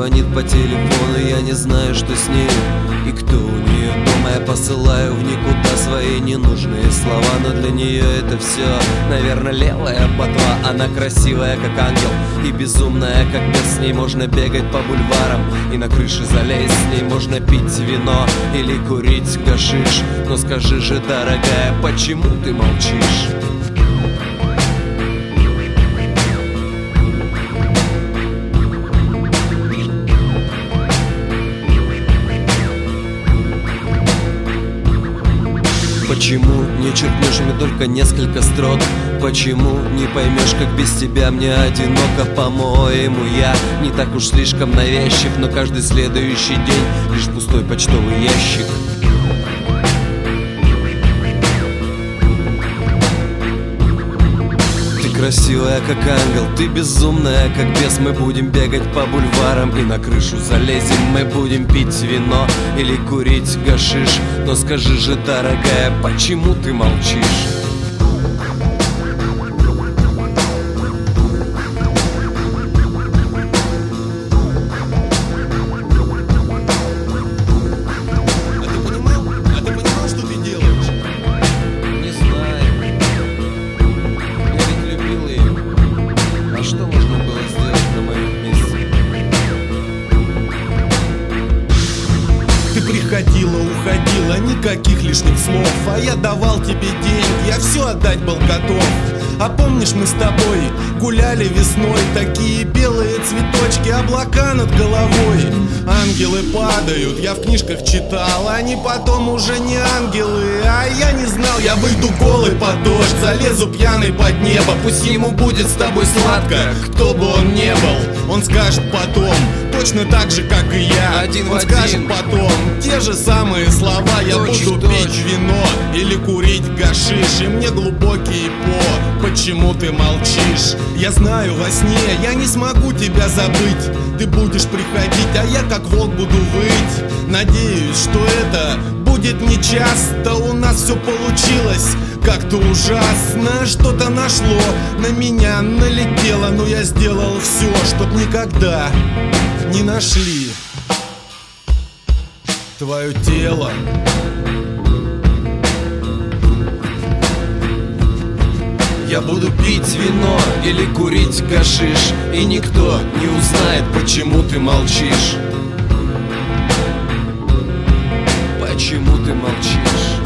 звонит по телефону, я не знаю, что с ней и кто у нее дома. Я посылаю в никуда свои ненужные слова, но для нее это все, наверное, левая ботва. Она красивая, как ангел, и безумная, как бес. С ней можно бегать по бульварам и на крыше залезть. С ней можно пить вино или курить гашиш. Но скажи же, дорогая, почему ты молчишь? Почему не черкнешь мне только несколько строк? Почему не поймешь, как без тебя мне одиноко? По-моему, я не так уж слишком навязчив, но каждый следующий день лишь пустой почтовый ящик. Красивая, как ангел, ты безумная, как бес. Мы будем бегать по бульварам и на крышу залезем. Мы будем пить вино или курить гашиш. Но скажи же, дорогая, почему ты молчишь? Приходила, уходила, никаких лишних слов. А я давал тебе деньги, я все отдать был готов. А помнишь, мы с тобой гуляли весной, такие белые цветочки, облака над головой. Ангелы падают, я в книжках читал, они потом уже не ангелы. А я не знал, я выйду голый под дождь, залезу пьяный под небо. Пусть ему будет с тобой сладко, кто бы он не был. Он скажет потом, точно так же, как и я. Он скажет потом те же самые слова. Я буду пить вино или курить гашиш, и мне глубокий по. Почему ты молчишь? Я знаю, во сне я не смогу тебя забыть. Ты будешь приходить, а я как волк буду выть. Надеюсь, что это будет не часто. У нас все получилось как-то ужасно. Что-то нашло, на меня налетело, но я сделал все, чтоб никогда не нашли твое тело. Я буду пить вино или курить гашиш, и никто не узнает, почему ты молчишь. Почему ты молчишь?